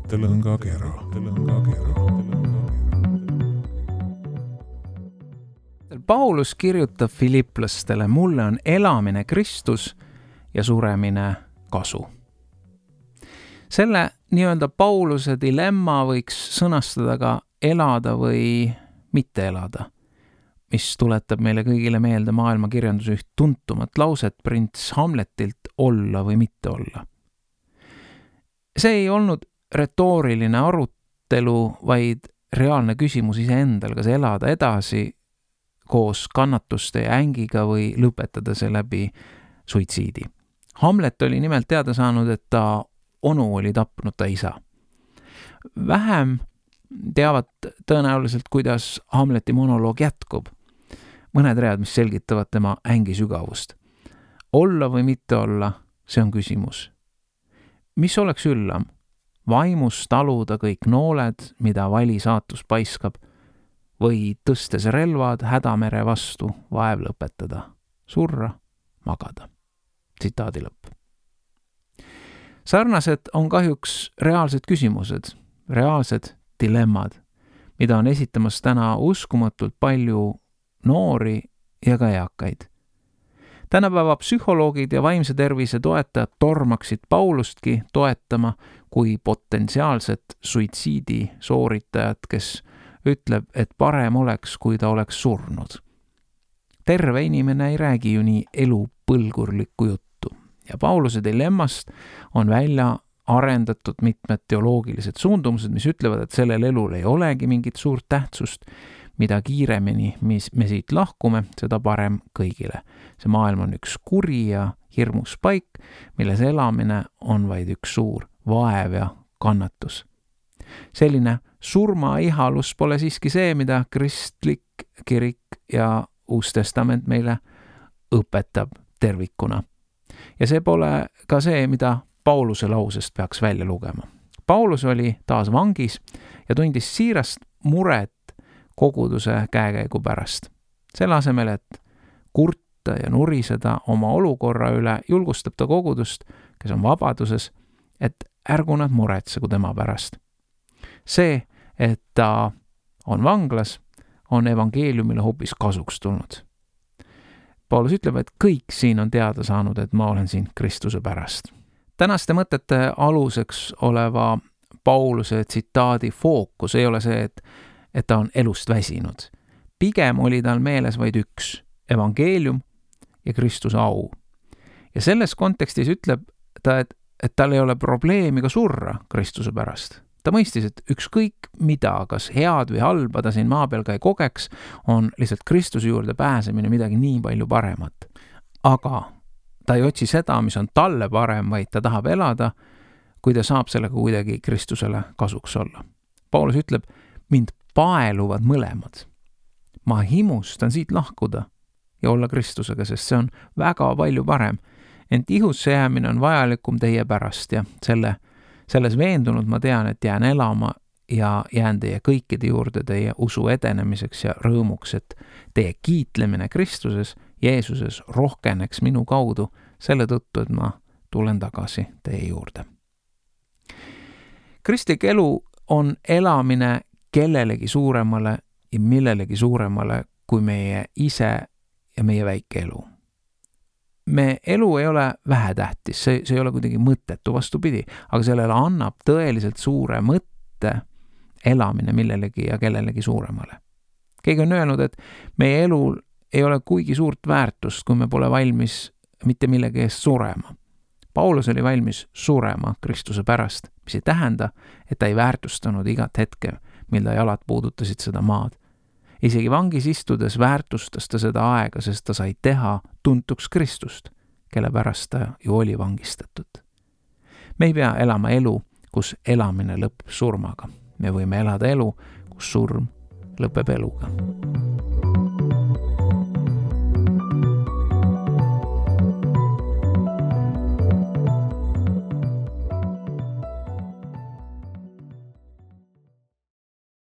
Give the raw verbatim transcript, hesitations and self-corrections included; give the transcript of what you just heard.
mõttelõngakera. Paulus kirjutab filiplastele, mulle on elamine Kristus ja suremine kasu. Selle nii-öelda Pauluse dilemma võiks sõnastada ka elada või mitte elada, mis tuletab meile kõigile meelde maailma kirjanduse üht tuntumat lauset prints Hamletilt olla või mitte olla. See ei olnud retooriline arutelu, vaid reaalne küsimus iseendal, kas elada edasi koos kannatuste ja ängiga või lõpetada see läbi suitsiidi. Hamlet oli nimelt teada saanud, et ta onu oli tapnud ta isa. Vähem teavad tõenäoliselt, kuidas Hamleti monoloog jätkub. Mõned read, mis selgitavad tema ängi sügavust. Olla või mitte olla, see on küsimus. Mis oleks üllam? Vaimus taluda kõik nooled, mida vali saatus paiskab, või tõstes relvad hädamere vastu vaev lõpetada, surra, magada. Tsitaadi lõpp. Sarnased on kahjuks reaalsed küsimused, reaalsed dilemmad, mida on esitamas täna uskumatult palju noori ja ka eakaid. Tänapäeva psühholoogid ja vaimse tervise toetajad tormaksid Paulustki toetama kui potentsiaalset suitsiidi sooritajat, kes ütleb, et parem oleks, kui ta oleks surnud. Terve inimene ei räägi ju nii elupõlgurlikku juttu ja Pauluse dilemmast on välja arendatud mitmed teoloogilised suundumused, mis ütlevad, et sellel elul ei olegi mingit suurt tähtsust, mida kiiremini mis me siit lahkume, seda parem kõigile. See maailm on üks kuri ja hirmus paik, milles elamine on vaid üks suur vaev ja kannatus. Selline surmaihalus pole siiski see, mida kristlik kirik ja Uus Testament meile õpetab tervikuna. Ja see pole ka see, mida Pauluse lausest peaks välja lugema. Paulus oli taas vangis ja tundis siirast muret koguduse käekäigu pärast. Selle asemel, et kurta ja nuriseda oma olukorra üle, julgustab ta kogudust, kes on vabaduses, et ärgu nad muretsegu tema pärast. See, et ta on vanglas, on evangeeliumile hoopis kasuks tulnud. Paulus ütleb, et kõik siin on teada saanud, et ma olen siin Kristuse pärast. Tänaste mõtete aluseks oleva Pauluse tsitaadi fookus ei ole see, et, et ta on elust väsinud. Pigem oli tal meeles vaid üks, evangeelium ja Kristuse au. Ja selles kontekstis ütleb ta, et, et tal ei ole probleemi ka surra Kristuse pärast. Ta mõistis, et ükskõik mida, kas head või halba ta siin maa peal ka ei kogeks, on lihtsalt Kristuse juurde pääsemine midagi nii palju paremat. Aga ta ei otsi seda, mis on talle parem, vaid ta tahab elada, kui ta saab sellega kuidagi Kristusele kasuks olla. Paulus ütleb, mind paeluvad mõlemad. Ma himustan siit lahkuda ja olla Kristusega, sest see on väga palju parem. Ent ihusse jäämine on vajalikum teie pärast ja selle Selles veendunud ma tean, et jään elama ja jään teie kõikide juurde teie usu edenemiseks ja rõõmuks, et teie kiitlemine Kristuses, Jeesuses rohkeneks minu kaudu selle tõttu, et ma tulen tagasi teie juurde. Kristlik elu on elamine kellelegi suuremale ja millelegi suuremale kui meie ise ja meie väike elu. Me elu ei ole vähetähtis, see, see ei ole kuidagi mõttetu vastupidi, aga sellele annab tõeliselt suure mõtte elamine millelegi ja kellelegi suuremale. Keegi on öelnud, et meie elul ei ole kuigi suurt väärtust, kui me pole valmis mitte millegi eest surema. Paulus oli valmis surema Kristuse pärast, mis ei tähenda, et ta ei väärtustanud igat hetke, mil ta jalad puudutasid seda maad. Isegi vangis istudes väärtustas ta seda aega, sest ta sai teha tuntuks Kristust, kelle pärast ta ju oli vangistatud. Me ei pea elama elu, kus elamine lõpeb surmaga. Me võime elada elu, kus surm lõpeb eluga.